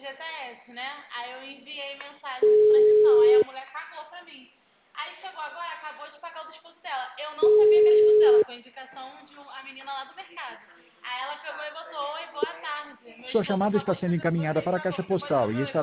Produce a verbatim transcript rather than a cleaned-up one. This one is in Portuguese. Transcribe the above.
G P S, né? Aí eu enviei mensagem de transição. Aí a mulher cagou pra mim. Aí chegou agora, acabou de pagar o desconto dela. Eu não sabia que era desconto dela, foi indicação de um- a menina lá do mercado. Aí ela pegou e botou: oi, boa tarde. Meu Sua esposo chamada está acabou de sendo fazer com encaminhada vocês, para a por favor, caixa você pode postal e resolver. está